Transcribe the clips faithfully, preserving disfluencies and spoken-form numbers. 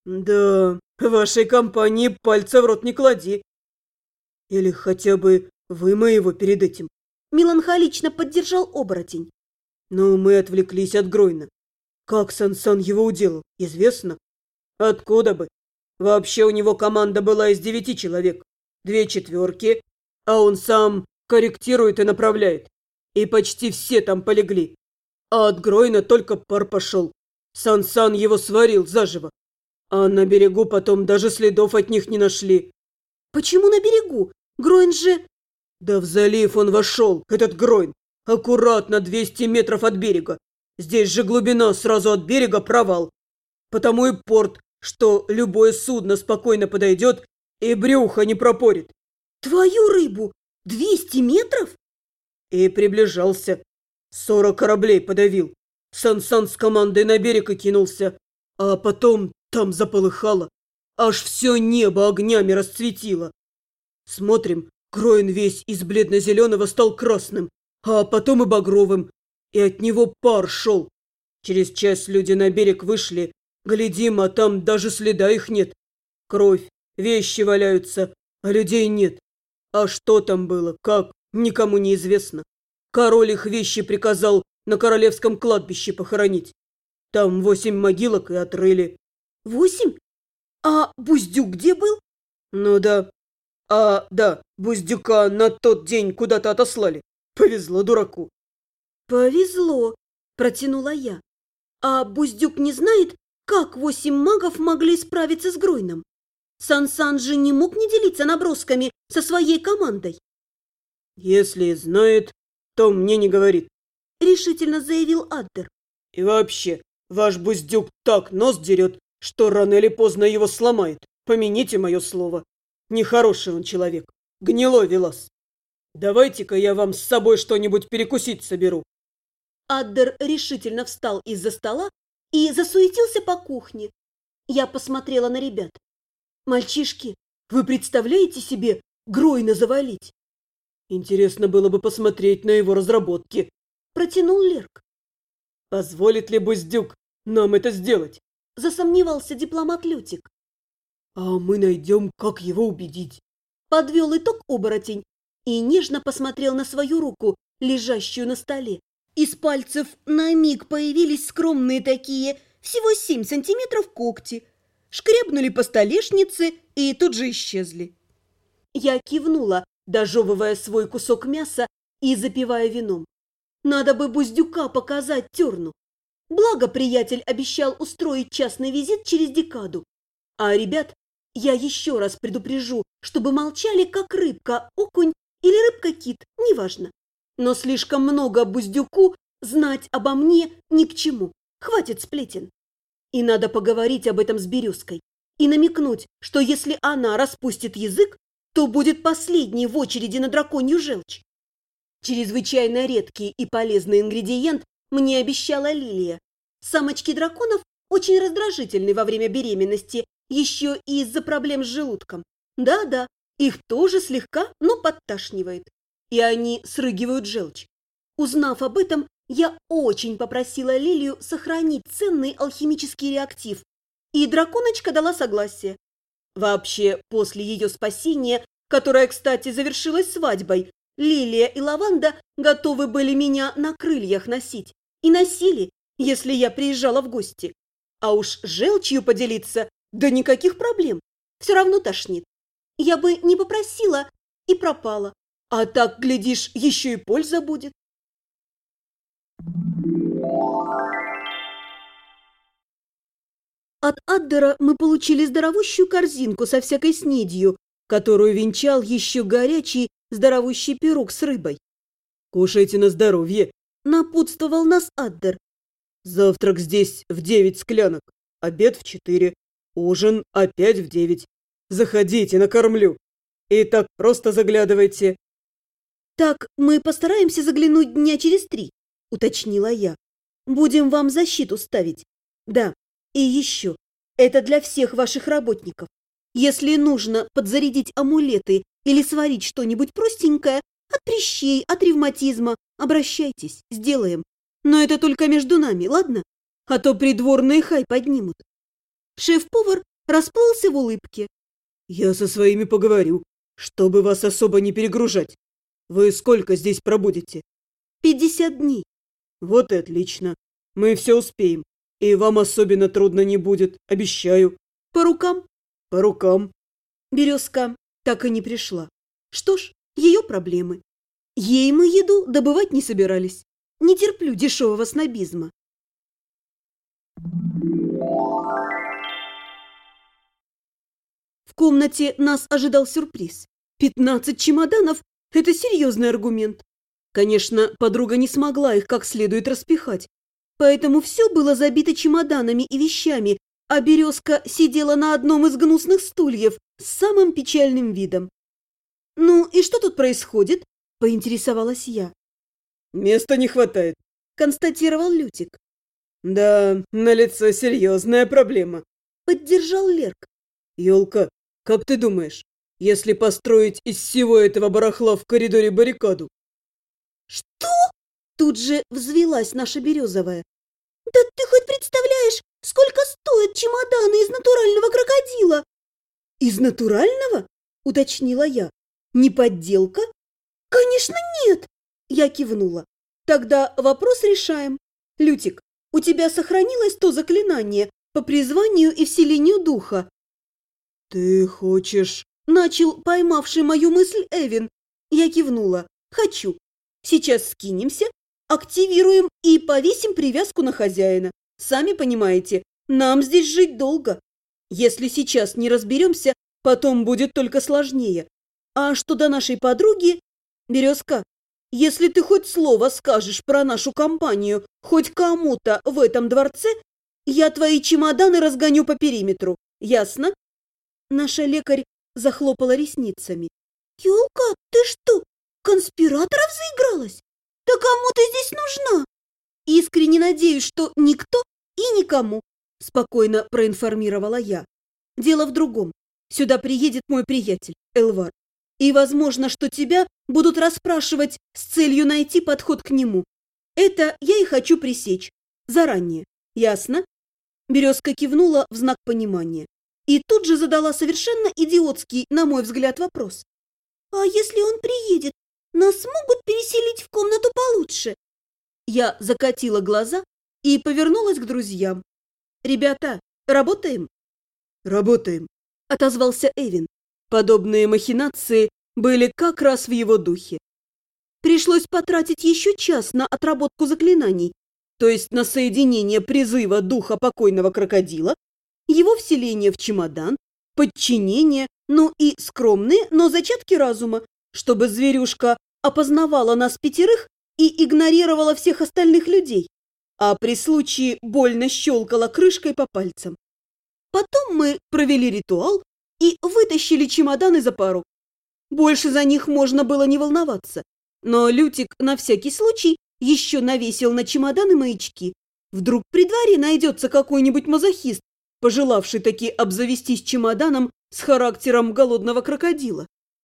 Да, вашей компании пальца в рот не клади. Или хотя бы вы моего перед этим. Меланхолично поддержал оборотень. Но мы отвлеклись от Гройна. Как Сан-Сан его уделал, известно? Откуда бы? Вообще у него команда была из девяти человек. Две четверки, а он сам корректирует и направляет. И почти все там полегли. А от Гройна только пар пошел. Сан-Сан его сварил заживо. А на берегу потом даже следов от них не нашли. Почему на берегу? Гройн же... Да в залив он вошел, этот Гройн. Аккуратно двести метров от берега. Здесь же глубина, сразу от берега провал. Потому и порт, что любое судно спокойно подойдет и брюхо не пропорит. Твою рыбу! Двести метров? И приближался. Сорок кораблей подавил. Сан-Сан с командой на берег и кинулся. А потом там заполыхало. Аж все небо огнями расцветило. Смотрим, Гройн весь из бледно-зеленого стал красным, а потом и багровым. И от него пар шел. Через час люди на берег вышли. Глядим, а там даже следа их нет. Кровь, вещи валяются, а людей нет. А что там было, как, никому не известно. Король их вещи приказал на королевском кладбище похоронить. Там восемь могилок и отрыли. Восемь? А Буздюк где был? Ну да. А, да, Буздюка на тот день куда-то отослали. Повезло дураку. Повезло, протянула я. А Буздюк не знает, как восемь магов могли справиться с Гройном? Сан-Сан же не мог не делиться набросками со своей командой. Если знает, то мне не говорит, Решительно заявил Аддер. И вообще, ваш Буздюк так нос дерет, что рано или поздно его сломает. Помяните мое слово. Нехороший он человек. Гнилой Велас. Давайте-ка я вам с собой что-нибудь перекусить соберу. Аддер решительно встал из-за стола и засуетился по кухне. Я посмотрела на ребят. «Мальчишки, вы представляете себе Гройна завалить?» Интересно было бы посмотреть на его разработки. Протянул Лерк. Позволит ли Буздюк нам это сделать? Засомневался дипломат Лютик. А мы найдем, как его убедить. Подвел итог оборотень и нежно посмотрел на свою руку, лежащую на столе. Из пальцев на миг появились скромные такие, всего семь сантиметров когти. Шкребнули по столешнице и тут же исчезли. Я кивнула, дожевывая свой кусок мяса и запивая вином. Надо бы Буздюка показать Терну. Благо приятель обещал устроить частный визит через декаду. А ребят я еще раз предупрежу, чтобы молчали, как рыбка, окунь или рыбка-кит, неважно. Но слишком много Буздюку знать обо мне ни к чему. Хватит сплетен. И надо поговорить об этом с Березкой. И намекнуть, что если она распустит язык, то будет последней в очереди на драконью желчь. Чрезвычайно редкий и полезный ингредиент мне обещала Лилия. Самочки драконов очень раздражительны во время беременности, еще и из-за проблем с желудком. Да-да, их тоже слегка, но подташнивает. И они срыгивают желчь. Узнав об этом, я очень попросила Лилию сохранить ценный алхимический реактив. И драконочка дала согласие. Вообще, после ее спасения, которое, кстати, завершилось свадьбой, Лилия и Лаванда готовы были меня на крыльях носить. И носили, если я приезжала в гости. А уж желчью поделиться, да никаких проблем. Все равно тошнит. Я бы не попросила и пропала. А так, глядишь, еще и польза будет. От Аддера мы получили здоровущую корзинку со всякой снедью, которую венчал еще горячий здоровущий пирог с рыбой. Кушайте на здоровье, напутствовал нас Аддер. Завтрак здесь в девять склянок, обед в четыре, ужин опять в девять. Заходите, накормлю. И так просто заглядывайте. Так мы постараемся заглянуть дня через три, уточнила я. Будем вам защиту ставить. Да, и еще. Это для всех ваших работников. Если нужно подзарядить амулеты или сварить что-нибудь простенькое, от прыщей, от ревматизма, обращайтесь, сделаем. Но это только между нами, ладно? А то придворные хай поднимут. Шеф-повар расплылся в улыбке. Я со своими поговорю, чтобы вас особо не перегружать. Вы сколько здесь пробудете? Пятьдесят дней. Вот и отлично. Мы все успеем. И вам особенно трудно не будет, обещаю. По рукам? По рукам. Березка так и не пришла. Что ж, ее проблемы. Ей мы еду добывать не собирались. Не терплю дешевого снобизма. В комнате нас ожидал сюрприз. Пятнадцать чемоданов – это серьезный аргумент. Конечно, подруга не смогла их как следует распихать, поэтому все было забито чемоданами и вещами, а Березка сидела на одном из гнусных стульев с самым печальным видом. «Ну и что тут происходит?» – поинтересовалась я. «Места не хватает», – констатировал Лютик. «Да, налицо серьезная проблема», – поддержал Лерк. «Елка, как ты думаешь, если построить из всего этого барахла в коридоре баррикаду?» «Что?» – тут же взвилась наша Березовая. «Да ты хоть представляешь, сколько стоят чемоданы из натурального крокодила?» «Из натурального?» – уточнила я. «Не подделка?» «Конечно нет!» – я кивнула. «Тогда вопрос решаем. Лютик, у тебя сохранилось то заклинание по призванию и вселению духа?» «Ты хочешь...» – начал поймавший мою мысль Эвин. Я кивнула. «Хочу. Сейчас скинемся, активируем и повесим привязку на хозяина. Сами понимаете, нам здесь жить долго. Если сейчас не разберемся, потом будет только сложнее. А что до нашей подруги? Березка, если ты хоть слово скажешь про нашу компанию хоть кому-то в этом дворце, я твои чемоданы разгоню по периметру. Ясно?» Наша лекарь захлопала ресницами. «Ёлка, ты что, конспираторов заигралась? Да кому ты здесь нужна?» «Искренне надеюсь, что никто и никому», – спокойно проинформировала я. «Дело в другом. Сюда приедет мой приятель, Элвар. И возможно, что тебя будут расспрашивать с целью найти подход к нему. Это я и хочу пресечь. Заранее. Ясно?» Березка кивнула в знак понимания. И тут же задала совершенно идиотский, на мой взгляд, вопрос. «А если он приедет, нас могут переселить в комнату получше?» Я закатила глаза и повернулась к друзьям. «Ребята, работаем?» «Работаем», – отозвался Эвин. Подобные махинации были как раз в его духе. Пришлось потратить еще час на отработку заклинаний, то есть на соединение призыва духа покойного крокодила, его вселение в чемодан, подчинение, ну и скромные, но зачатки разума, чтобы зверюшка опознавала нас пятерых и игнорировала всех остальных людей, а при случае больно щелкала крышкой по пальцам. Потом мы провели ритуал и вытащили чемоданы за порог. Больше за них можно было не волноваться, но Лютик на всякий случай еще навесил на чемоданы маячки. Вдруг при дворе найдется какой-нибудь мазохист, пожелавший таки обзавестись чемоданом с характером голодного крокодила.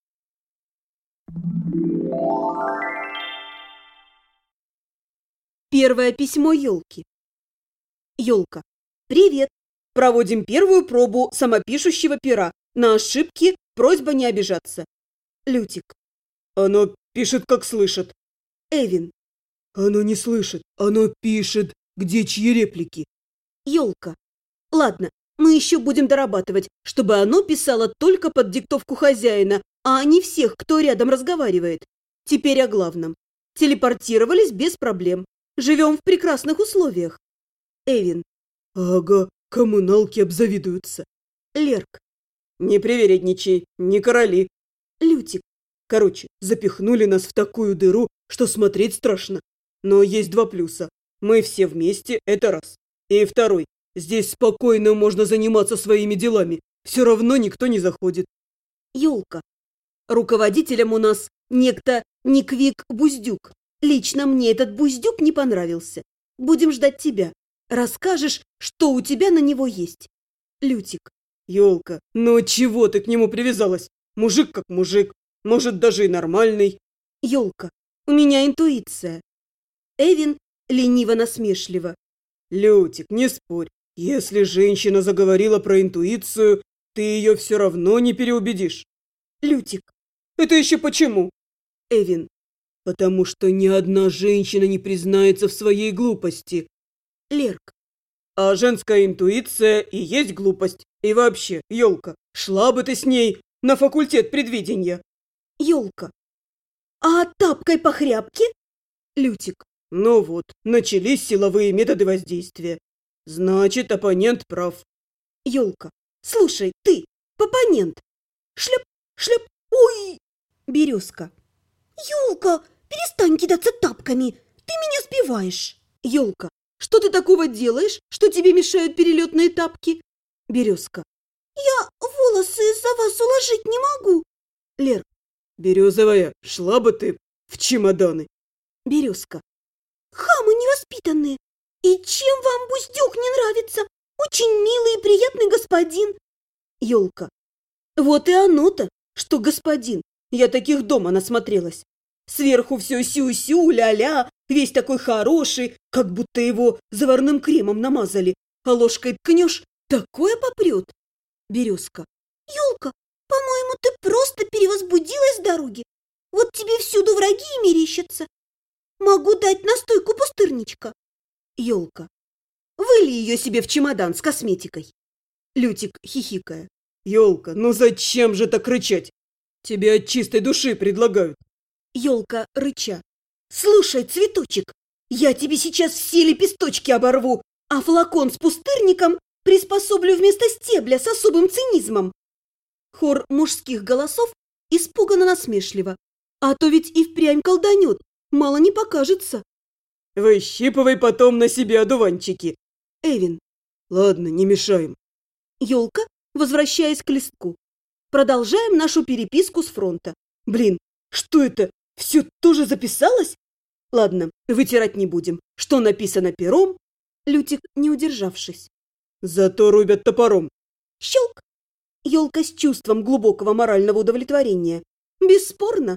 Первое письмо Ёлки. Ёлка. «Привет. Проводим первую пробу самопишущего пера. На ошибки просьба не обижаться». Лютик. «Оно пишет, как слышит». Эвин. «Оно не слышит, оно пишет, где чьи реплики». Ёлка. «Ладно, мы еще будем дорабатывать, чтобы оно писало только под диктовку хозяина, а не всех, кто рядом разговаривает. Теперь о главном. Телепортировались без проблем. Живем в прекрасных условиях». Эвин. «Ага, коммуналки обзавидуются». Лерк. «Не привередничай, не короли». Лютик. «Короче, запихнули нас в такую дыру, что смотреть страшно. Но есть два плюса. Мы все вместе, это раз. И второй. Здесь спокойно можно заниматься своими делами. Все равно никто не заходит». Ёлка. «Руководителем у нас некто Никвик Буздюк. Лично мне этот Буздюк не понравился. Будем ждать тебя. Расскажешь, что у тебя на него есть». Лютик. «Ёлка, ну чего ты к нему привязалась? Мужик как мужик. Может, даже и нормальный». Ёлка. «У меня интуиция». Эвин лениво-насмешливо. «Лютик, не спорь. Если женщина заговорила про интуицию, ты ее все равно не переубедишь. Лютик. Это еще почему? Эвин. Потому что ни одна женщина не признается в своей глупости. Лерк. А женская интуиция и есть глупость. И вообще, елка, шла бы ты с ней на факультет предвидения. Елка. А тапкой по хряпке? Лютик. Ну вот, начались силовые методы воздействия. Значит, оппонент прав. Елка. Слушай, ты, оппонент. Шлеп, шлеп, ой! Березка. Елка, перестань кидаться тапками, ты меня сбиваешь. Елка. Что ты такого делаешь, что тебе мешают перелетные тапки? Березка. Я волосы из-за вас уложить не могу. Лер. Березовая, шла бы ты в чемоданы. Березка. Хамы невоспитанные. И чем вам Буздюк не нравится? Очень милый и приятный господин. Елка. Вот и оно-то, что господин. Я таких дома насмотрелась. Сверху все сю-сю, ля-ля, весь такой хороший, как будто его заварным кремом намазали. А ложкой ткнешь, такое попрет. Березка. Елка, по-моему, ты просто перевозбудилась с дороги. Вот тебе всюду враги и мерещатся. Могу дать настойку пустырничка. Елка. Выли ее себе в чемодан с косметикой. Лютик, хихикая. Елка, ну зачем же так рычать? Тебе от чистой души предлагают. Елка, рыча. Слушай, цветочек, я тебе сейчас все лепесточки оборву, а флакон с пустырником приспособлю вместо стебля с особым цинизмом. Хор мужских голосов испуганно насмешливо. А то ведь и впрямь колданет, мало не покажется. Выщипывай потом на себе одуванчики. Эвин. Ладно, не мешаем. Елка, возвращаясь к листку. Продолжаем нашу переписку с фронта. Блин, что это? Все тоже записалось? Ладно, вытирать не будем. Что написано пером? Лютик, не удержавшись. Зато рубят топором. Щелк. Елка с чувством глубокого морального удовлетворения. Бесспорно.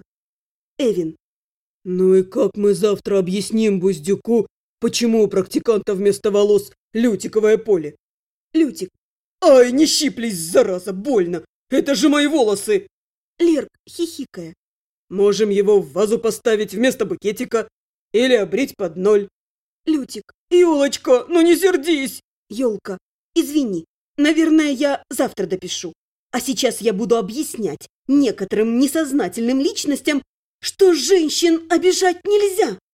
Эвин. Ну и как мы завтра объясним Буздюку, почему у практиканта вместо волос лютиковое поле? Лютик. Ай, не щиплись, зараза, больно. Это же мои волосы. Лерк, хихикая. Можем его в вазу поставить вместо букетика или обрить под ноль. Лютик. Ёлочка, ну не сердись. Ёлка. Извини, наверное, я завтра допишу. А сейчас я буду объяснять некоторым несознательным личностям, что женщин обижать нельзя.